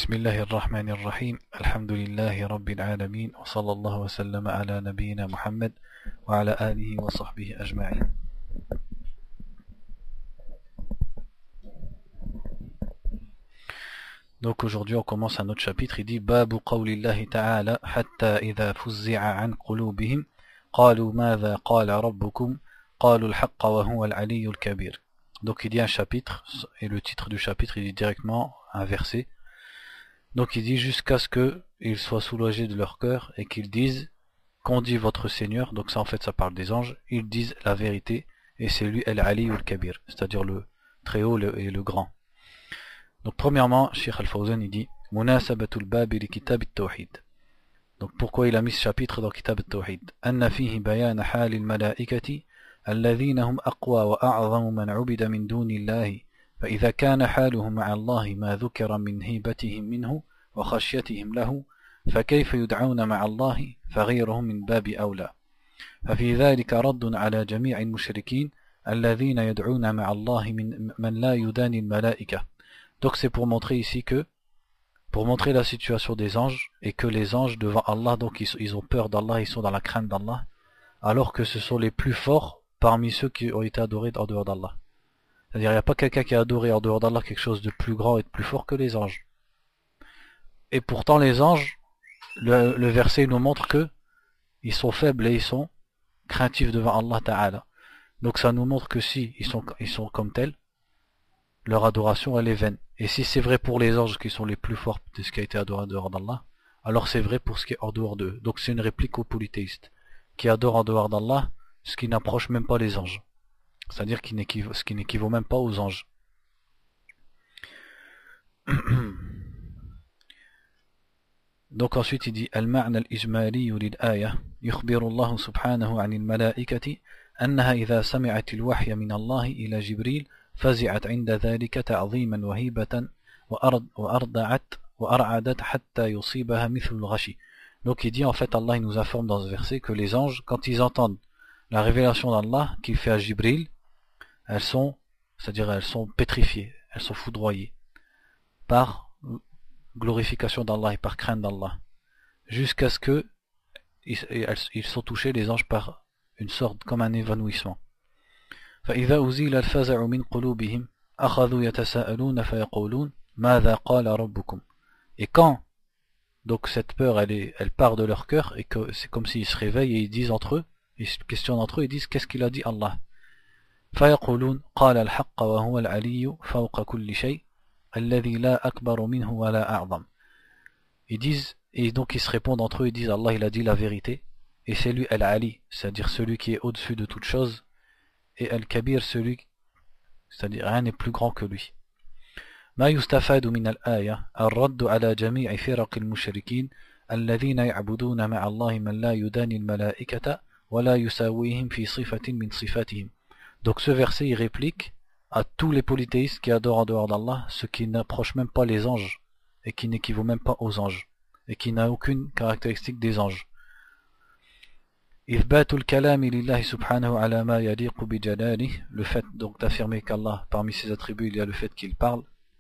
بسم الله الرحمن الرحيم الحمد لله رب العالمين وصلى الله وسلم على نبينا محمد وعلى آله وصحبه أجمعين. Donc aujourd'hui on commence un autre chapitre. Il dit Babu qawlillahi ta'ala hatta idha fuzzi'a an qulubihim qalu madha qala rabbukum qalu al-haqqa wa huwa al-aliyyu al-kabir. Donc il dit un chapitre et le titre du chapitre il dit directement un verset. Donc il dit jusqu'à ce qu'ils soient soulagés de leur cœur et qu'ils disent qu'ont dit votre Seigneur. Donc ça en fait ça parle des anges. Ils disent la vérité et c'est lui al-Ali ou al-Kabir, c'est-à-dire le très haut et le grand. Donc premièrement, Cheikh Al-Fawzan il dit Munasabatul Babi li Kitab al-Tawhid. Donc pourquoi il a mis ce chapitre dans Kitab al-Tawhid? Anna fihi bayan hal al-malaikati alladhina hum aqwa wa a'zamu man 'ubida min dunillahi. فإذا كان حالهم مع الله ما ذكر من هيبتهم منه وخشيتهم له فكيف يدعون مع الله فغيرهم من باب أولى ففي ذلك رد على جميع المشركين الذين يدعون مع الله من لا يداني الملائكة. Donc c'est pour montrer ici que pour montrer la situation des anges et que les anges devant Allah donc ils ont peur d'Allah, ils sont dans la crainte d'Allah alors que ce sont les plus forts parmi ceux qui ont été adorés en dehors d'Allah. C'est-à-dire il n'y a pas quelqu'un qui a adoré en dehors d'Allah quelque chose de plus grand et de plus fort que les anges. Et pourtant les anges, le verset nous montre que ils sont faibles et ils sont craintifs devant Allah Ta'ala. Donc ça nous montre que si ils sont comme tels, leur adoration elle est vaine. Et si c'est vrai pour les anges qui sont les plus forts de ce qui a été adoré en dehors d'Allah, alors c'est vrai pour ce qui est en dehors d'eux. Donc c'est une réplique aux polythéistes qui adorent en dehors d'Allah ce qui n'approche même pas les anges. C'est-à-dire ce qui n'équivaut même pas aux anges. Donc ensuite il dit Al-ma'na al-ijmali lil-aya yukhbiru Allah subhanahu 'an al-mala'ikati annaha idha sami'at al-wahya min Allah ila Jibril fazi'at 'inda dhalika ta'ziman wa hibatan wa ar'adat hatta yusibaha mithlu al-ghashi. Donc il dit en fait Allah il nous informe dans ce verset que les anges quand ils entendent la révélation d'Allah qu'il fait à Jibril, elles sont pétrifiées, elles sont foudroyées par glorification d'Allah et par crainte d'Allah, jusqu'à ce que ils sont touchés les anges par une sorte comme un évanouissement. فإذا أزيل الفزع من قلوبهم أخذوا يتساءلون فيقولون ماذا قال ربكم. Et quand donc cette peur elle part de leur cœur et que c'est comme s'ils se réveillent et ils disent entre eux, ils se questionnent entre eux, ils disent qu'est-ce qu'il a dit Allah. فيقولون قال الحق وهو العلي فوق كل شيء الذي لا أكبر منه ولا أعظم. Ils disent, et donc ils se répondent entre eux, ils disent Allah il a dit la vérité, et c'est lui Al-Ali, c'est-à-dire celui qui est au-dessus de toute chose, et Al-Kabir celui, c'est-à-dire rien n'est plus grand que lui. ما يستفاد من الآية الرد على جميع فرق المشركين الذين يعبدون مع الله من لا يداني الملائكة ولا يساويهم في صفة من صفاتهم. Donc ce verset il réplique à tous les polythéistes qui adorent en dehors d'Allah, ceux qui n'approchent même pas les anges et qui n'équivaut même pas aux anges et qui n'a aucune caractéristique des anges. إثبات الكلام لله سبحانه على ما يليق بجلاله, le fait donc d'affirmer qu'Allah parmi ses attributs il y a le fait qu'il parle.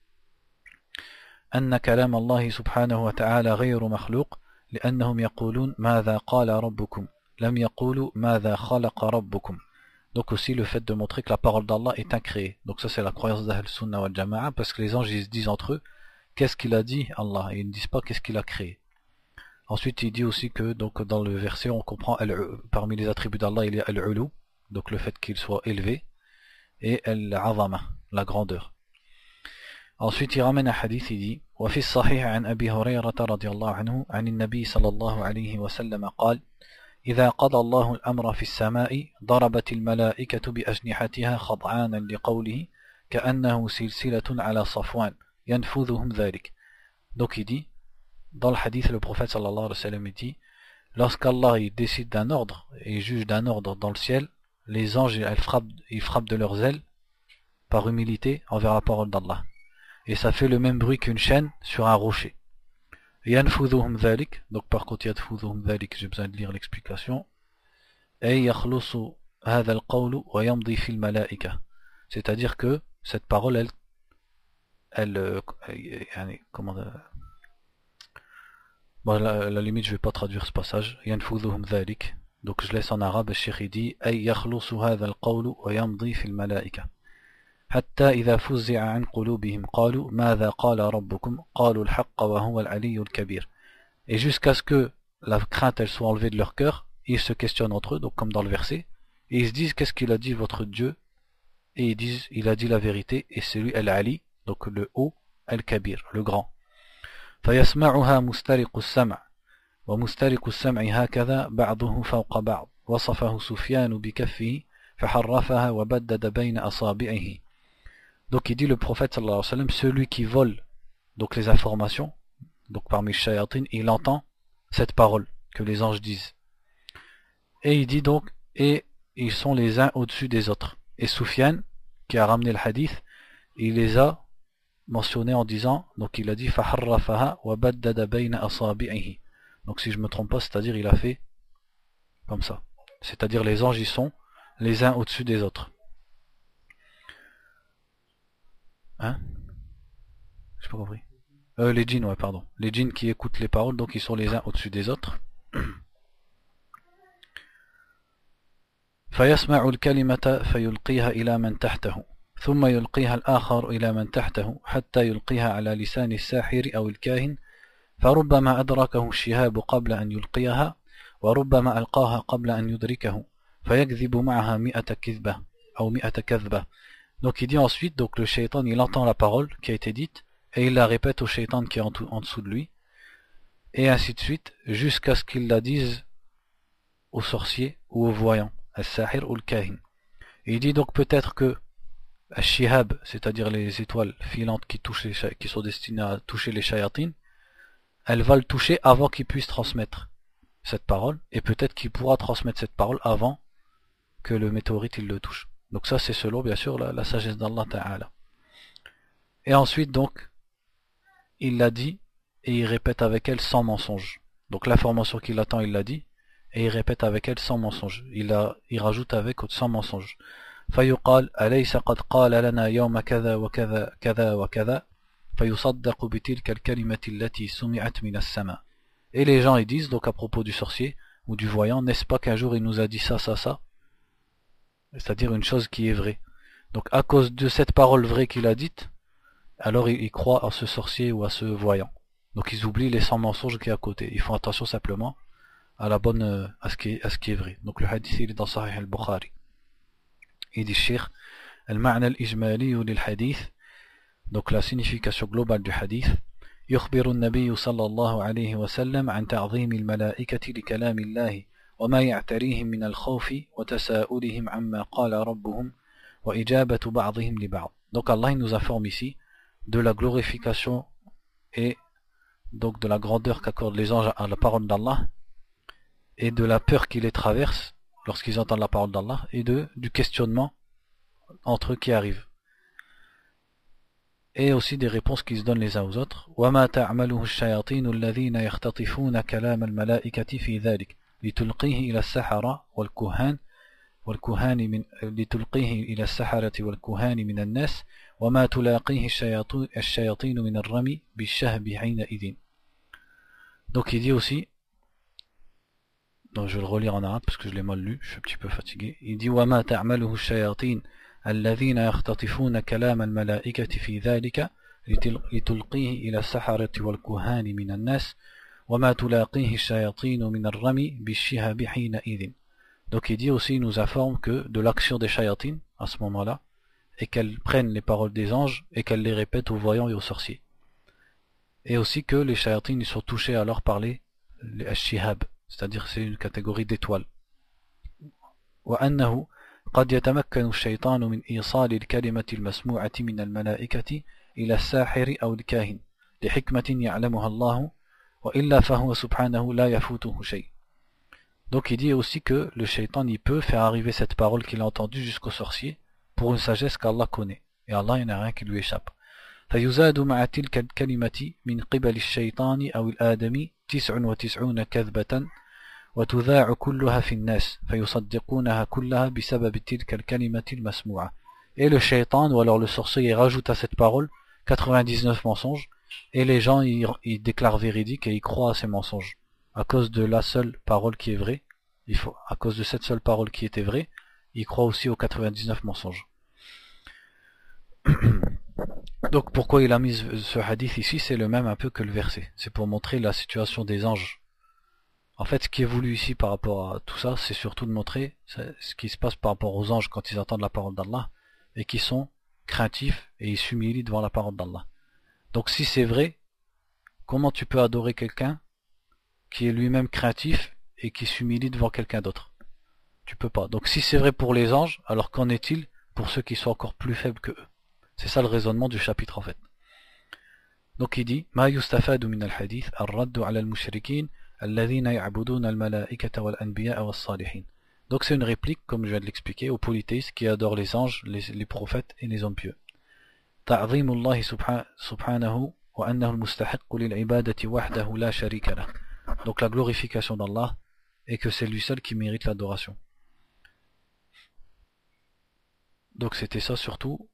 أن كلام الله سبحانه وتعالى غير مخلوق لأنهم يقولون ماذا قال ربكم لم يقولوا ماذا خلق ربكم. Donc aussi le fait de montrer que la parole d'Allah est incréée. Donc ça c'est la croyance d'Ahl Sunnah wal Jama'a, parce que les anges ils se disent entre eux qu'est-ce qu'il a dit Allah, et ils ne disent pas qu'est-ce qu'il a créé. Ensuite il dit aussi que donc dans le verset on comprend parmi les attributs d'Allah il y a Al-Ulu, donc le fait qu'il soit élevé, et Al-Azama, la grandeur. Ensuite il ramène un hadith, il dit وفي الصحيح عن أبي هريرة رضي الله عنه عن النبي صلى الله عليه وسلم قال إذا قضى الله الأمر في السماء ضربت الملائكة بأجنحتها خضعانا لقوله كأنه سلسلة على صفوان ينفذهم ذلك. Donc il dit, dans le hadith le prophète sallallahu alayhi wa sallam il dit lorsqu'Allah il décide d'un ordre et il juge d'un ordre dans le ciel, les anges ils frappent de leurs ailes par humilité envers la parole d'Allah, et ça fait le même bruit qu'une chaîne sur un rocher. ينفذهم ذلك, donc par contre ينفذهم ذلك j'ai besoin de lire l'explication, أي يخلص هذا القول ويمضي في الملائكة, c'est-à-dire que cette parole elle يعني comment Bon, la limite, je vais pas traduire ce passage. ينفذهم ذلك. Donc je laisse en arabe. Le cheikh dit أي يخلص هذا القول ويمضي في الملائكة حتى إذا فزع عن قلوبهم قالوا ماذا قال ربكم قالوا الحق وهو العلي الكبير. Et jusqu'à ce que la crainte elle soit enlevée de leur cœur, ils se questionnent entre eux, donc comme dans le verset, et ils se disent qu'est-ce qu'il a dit votre Dieu, et ils disent il a dit la vérité, et c'est lui Al-Ali, donc le haut, Al-Kabir, le grand. فيسمعها مسترق السمع ومسترق السمع هكذا بعضه فوق بعض وصفه سفيان بكفه فحرفها وبدد بين أصابعه. Donc il dit le prophète sallallahu alayhi wa sallam, celui qui vole donc les informations, donc parmi les shayatin, il entend cette parole que les anges disent. Et il dit donc, et ils sont les uns au-dessus des autres. Et Soufiane, qui a ramené le hadith, il les a mentionnés en disant, donc il a dit فَحَرَّفَهَا وَبَدَّدَ بَيْنَ أَصَابِعِهِ. Donc si je me trompe pas, c'est-à-dire il a fait comme ça. C'est-à-dire les anges, ils sont les uns au-dessus des autres. Hein? J'ai pas compris. Les djinns, ouais, pardon. Les djinns qui écoutent les paroles, donc ils sont les uns au-dessus des autres. فيسمع الكلمة فيلقيها إلى من تحته ثم يلقيها الآخر إلى من تحته حتى يلقيها على لسان الساحر أو الكاهن فربما أدركه الشهاب قبل أن يلقيها وربما ألقاها قبل أن يدركه فيكذب معها 100 كذبة أو 100 كذبة. Donc il dit ensuite, donc le shaitan il entend la parole qui a été dite et il la répète au shaitan qui est en dessous de lui et ainsi de suite jusqu'à ce qu'il la dise au sorcier ou au voyant, al-sahir ou al-kahin. Il dit donc peut-être que al-shihab, c'est-à-dire les étoiles filantes qui sont destinées à toucher les shayatines, elle va le toucher avant qu'il puisse transmettre cette parole et peut-être qu'il pourra transmettre cette parole avant que le météorite il le touche. Donc ça c'est selon bien sûr la sagesse d'Allah Ta'ala. Et ensuite donc il l'a dit et il répète avec elle sans mensonge. Donc l'information qu'il attend il l'a dit et il répète avec elle sans mensonge. Il rajoute avec sans mensonge. فيقال أليس قد قال لنا يوم كذا وكذا كذا وكذا فيصدق بتلك الكلمة التي سمعت من السماء. Et les gens ils disent donc à propos du sorcier ou du voyant, n'est-ce pas qu'un jour il nous a dit ça, c'est-à-dire une chose qui est vraie. Donc à cause de cette parole vraie qu'il a dite, alors ils croient à ce sorcier ou à ce voyant. Donc ils oublient les 100 mensonges qui est à côté. Ils font attention simplement à la bonne, à ce qui est vrai. Donc le hadith il est dans Sahih al-Bukhari. Il dit Cheikh, al-ma'na al-ijmali lil-hadith, donc la signification globale du hadith. يخبر النبي صلى الله عليه وسلم عن تعظيم الملائكة لكلام الله وما يعتريهم من الخوف وتساؤلهم عما قال ربهم وإجابة بعضهم لبعض. Donc Allah il nous informe ici de la glorification et donc de la grandeur qu'accordent les anges à la parole d'Allah et de la peur qui les traverse lorsqu'ils entendent la parole d'Allah et du questionnement entre eux qui arrive. Et aussi des réponses qui se donnent les uns aux autres. وَمَا تَعْمَلُهُ الشَّيَاطِينُ الَّذِينَ يَخْتَطِفُونَ كَلَامَ الْمَلَائِكَةِ فِي ذَلِكَ لِتُلْقِيهِ إِلَى السَّحَرَةِ وَالْكُهَانِ مِنَ النَّاسِ وَمَا تُلَاقِيهِ الشَّيَاطِينُ مِنَ الرَّمِي بِالشَّهْبِ حِينَئِذٍ. Donc il dit aussi, donc je vais le relire en arabe parce que je l'ai mal lu, je suis un petit peu fatigué. Il dit وَمَا تَعْمَلُهُ الشَّيَاطِينُ الذين يختطفون كلام الملائكة في ذلك لتلقيه إلى السحرة والكهان من الناس وما تلاقيه الشياطين من الرمي بالشهاب حينئذ. Donc il dit aussi, il nous informe que de l'action des shayatines à ce moment-là et qu'elles prennent les paroles des anges et qu'elles les répètent aux voyants et aux sorciers. Et aussi que les shayatines ils sont touchés alors par les shihab, c'est-à-dire c'est une catégorie d'étoiles. وأنه قد يتمكن الشيطان من إيصال الكلمة المسموعة من الملائكة إلى الساحر أو الكاهن لحكمة يعلمها الله وإلا فهو سبحانه لا يفوته شيء. Donc il dit aussi que le shaitan il peut faire arriver cette parole qu'il a entendue jusqu'au sorcier pour une sagesse qu'Allah connaît et Allah il n'y a rien qui lui échappe. فيزاد مع تلك الكلمة من قبل الشيطان أو الآدمي 99 كذبة وتذاع كلها في الناس فيصدقونها كلها بسبب تلك الكلمة المسموعة. Et le shaitan ou alors le sorcier il rajoute à cette parole 99 mensonges et les gens ils déclarent véridique et ils croient à ces mensonges. À cause de la seule parole qui est vraie, à cause de cette seule parole qui était vraie, ils croient aussi aux 99 mensonges. Donc pourquoi il a mis ce hadith ici, c'est le même un peu que le verset. C'est pour montrer la situation des anges. En fait, ce qui est voulu ici par rapport à tout ça, c'est surtout de montrer ce qui se passe par rapport aux anges quand ils entendent la parole d'Allah et qui sont craintifs et ils s'humilient devant la parole d'Allah. Donc si c'est vrai, comment tu peux adorer quelqu'un qui est lui-même craintif et qui s'humilie devant quelqu'un d'autre? Tu peux pas. Donc si c'est vrai pour les anges, alors qu'en est-il pour ceux qui sont encore plus faibles que eux? C'est ça le raisonnement du chapitre en fait. Donc il dit Ma yustafadu min al-hadith ar-raddu ala al-mushrikin alladhina ya'buduna al-malaikata wal-anbiya'a was-salihin. Donc c'est une réplique, comme je viens de l'expliquer, aux polythéistes qui adorent les anges, les prophètes et les hommes pieux. Ta'zimullahi subhanahu wa annahu al-mustahiqqu lil-ibadati wahdahu la sharika lah. Donc la glorification d'Allah et que c'est lui seul qui mérite l'adoration. Donc c'était ça surtout,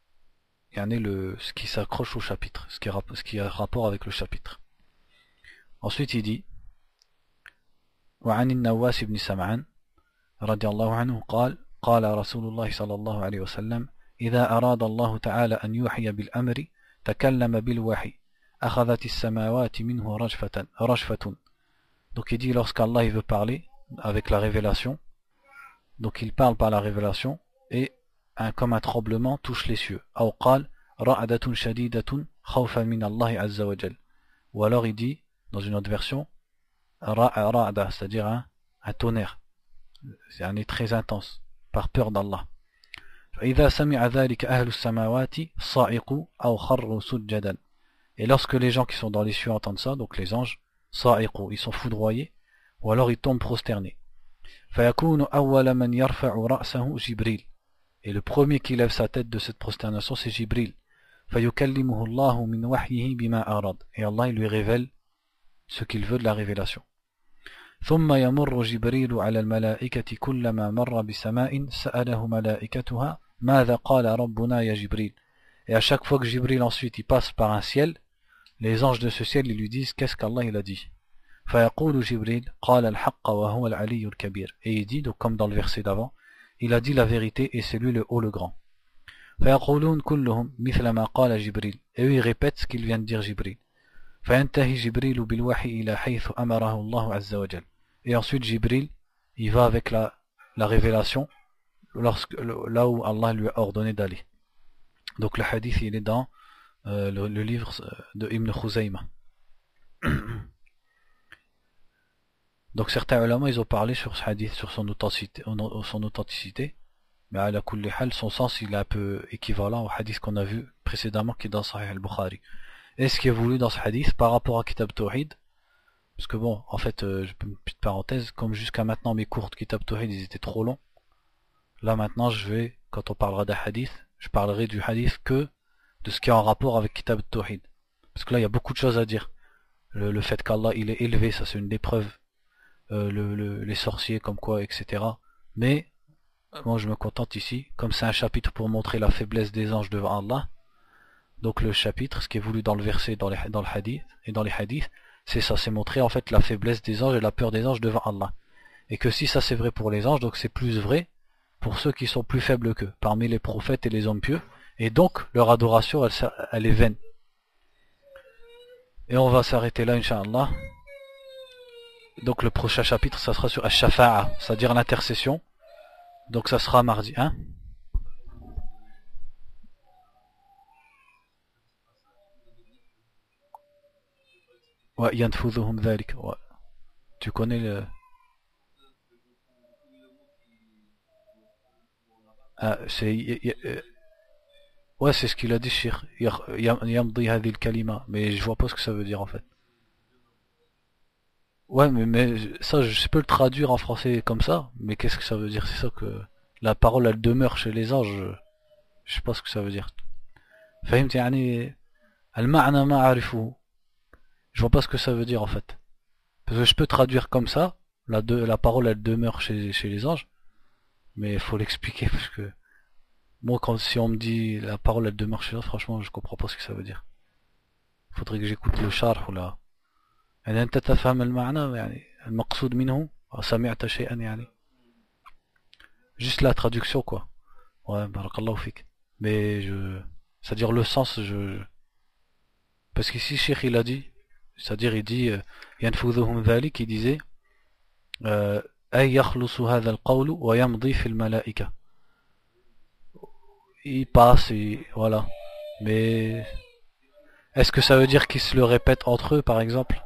ce qui s'accroche au chapitre, ce qui a rapport avec le chapitre. Ensuite il dit وعن النواس بن سمعان رضي الله عنه قال رسول الله صلى الله عليه وسلم إذا أراد الله تعالى أن يوحي بالأمر تكلم بالوحي أخذت السماوات منه رجفة. Donc il dit lorsqu'Allah il veut parler avec la révélation, donc il parle par la révélation et comme un tremblement touche les cieux. أو قال رعدة شديدة خوفا من الله عز وجل. Ou alors il dit dans une autre version ra'da, c'est-à-dire un tonnerre, c'est un très intense par peur d'Allah. فإذا سمع ذلك أهل السماوات صعقوا أو خروا سجدا. Et lorsque les gens qui sont dans les cieux entendent ça, donc les anges, صعقوا, ils sont foudroyés, ou alors ils tombent prosternés. فيكون أول من يرفع رأسه جبريل. Et le premier qui lève sa tête de cette prosternation, c'est Jibril. فيكلمه الله من وحيه بما أراد. Et Allah il lui révèle ce qu'il veut de la révélation. ثم يمر جبريل على الملائكة كلما مر بسماء سأله ملائكتها ماذا قال ربنا يا جبريل. Et à chaque fois que Jibril ensuite il passe par un ciel, les anges de ce ciel ils lui disent qu'est-ce qu'Allah il a dit. فيقول جبريل قال الحق وهو العلي الكبير. Et il dit, donc comme dans le verset d'avant, il a dit la vérité et c'est lui le haut le grand. فيقولون كلهم مثل ما قال جبريل. Et eux ils répètent ce qu'il vient de dire Jibril. فينتهي جبريل بالوحي إلى حيث أمره الله عز وجل. Et ensuite Jibril il va avec la révélation là où Allah lui a ordonné d'aller. Donc le hadith il est dans le livre de Ibn Khuzayma. Donc certains ulama ils ont parlé sur ce hadith, sur son authenticité, mais à la kulli hal, son sens il est un peu équivalent au hadith qu'on a vu précédemment qui est dans Sahih al-Bukhari. Et ce qui est voulu dans ce hadith par rapport à Kitab Tawhid, parce que bon, en fait, une petite parenthèse, comme jusqu'à maintenant mes cours de Kitab Tawhid ils étaient trop longs, là maintenant quand on parlera d'un hadith, je parlerai du hadith que de ce qui est en rapport avec Kitab Tawhid. Parce que là il y a beaucoup de choses à dire. Le fait qu'Allah il est élevé, ça c'est une des preuves. Les sorciers comme quoi, etc. Mais moi je me contente ici, comme c'est un chapitre pour montrer la faiblesse des anges devant Allah, donc le chapitre, ce qui est voulu dans le verset, dans le hadith et dans les hadiths, c'est ça, c'est montrer en fait la faiblesse des anges et la peur des anges devant Allah. Et que si ça c'est vrai pour les anges, donc c'est plus vrai pour ceux qui sont plus faibles qu'eux, parmi les prophètes et les hommes pieux, et donc leur adoration elle est vaine. Et on va s'arrêter là Inch'Allah. Donc le prochain chapitre ça sera sur Ash-Shafa'a, c'est-à-dire l'intercession. Donc ça sera mardi, hein? Ouais, yanfudhuhum dhalik. Ouais. Tu connais le ouais, c'est ce qu'il a dit Cheikh. Yamdi hadhihi al-kalima, mais je vois pas ce que ça veut dire en fait. Ouais, mais ça, je peux le traduire en français comme ça, mais qu'est-ce que ça veut dire? C'est ça que la parole, elle demeure chez les anges. Je sais pas ce que ça veut dire. فهمت يعني المعنى ما أعرفه. Je vois pas ce que ça veut dire en fait. Parce que je peux traduire comme ça, la parole, elle demeure chez les anges, mais il faut l'expliquer parce que moi, si on me dit la parole, elle demeure chez les anges, franchement, je comprends pas ce que ça veut dire. faudrait que j'écoute le sharh ou la. يعني أنت تفهم المعنى يعني المقصود منه سمعت شيئا يعني. Juste la traduction quoi. Ouais, barakallahu fik. Mais c'est-à-dire le sens, parce qu'ici Cheikh il a dit, c'est-à-dire il dit ينفذهم ذلك, il disait أي يخلص هذا القول ويمضي في الملائكة. Il passe, voilà. Mais est-ce que ça veut dire qu'ils se le répètent entre eux par exemple?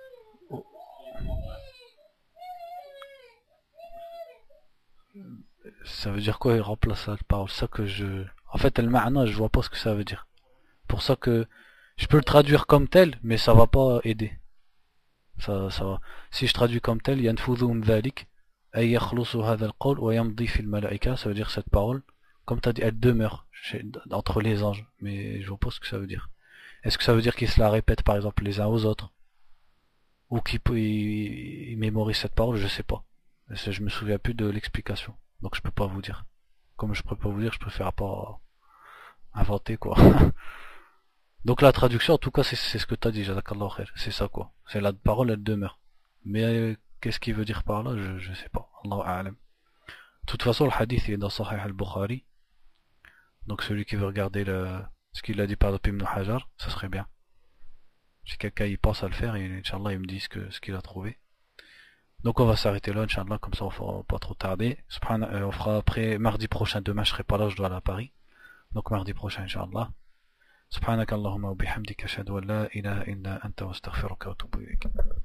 Ça veut dire quoi il remplace la parole? Ça que je... En fait, le ma'na, je vois pas ce que ça veut dire. Pour ça que je peux le traduire comme tel, mais ça va pas aider. Ça va. Si je traduis comme tel, ينفذهم ذلك أي يخلص هذا القول ويمضي في الملائكة, ça veut dire cette parole, comme tu as dit, elle demeure entre les anges. Mais je vois pas ce que ça veut dire. Est-ce que ça veut dire qu'ils se la répètent par exemple les uns aux autres? Ou qu'ils mémorisent cette parole? Je sais pas. Je me souviens plus de l'explication. Donc je peux pas vous dire. Comme je peux pas vous dire, je préfère pas inventer quoi. Donc la traduction, en tout cas, c'est ce que tu as dit, Jazakallah khair. C'est ça quoi. C'est la parole, elle demeure. Mais qu'est-ce qu'il veut dire par là? Je sais pas. Allahu a'lam. De toute façon, le hadith est dans Sahih al-Bukhari. Donc celui qui veut regarder ce qu'il a dit par Ibn Hajar, ça serait bien. Si quelqu'un y pense à le faire, et Inch'Allah, il me dit ce qu'il a trouvé. Donc on va s'arrêter là, Inch'Allah, comme ça on ne va pas trop tarder. On fera après mardi prochain. Demain je serai pas là, je dois aller à Paris. Donc mardi prochain, Inch'Allah. سبحانك اللهم وبحمدك أشهد أن لا إله إلا أنت واستغفرك وأتوب إليك.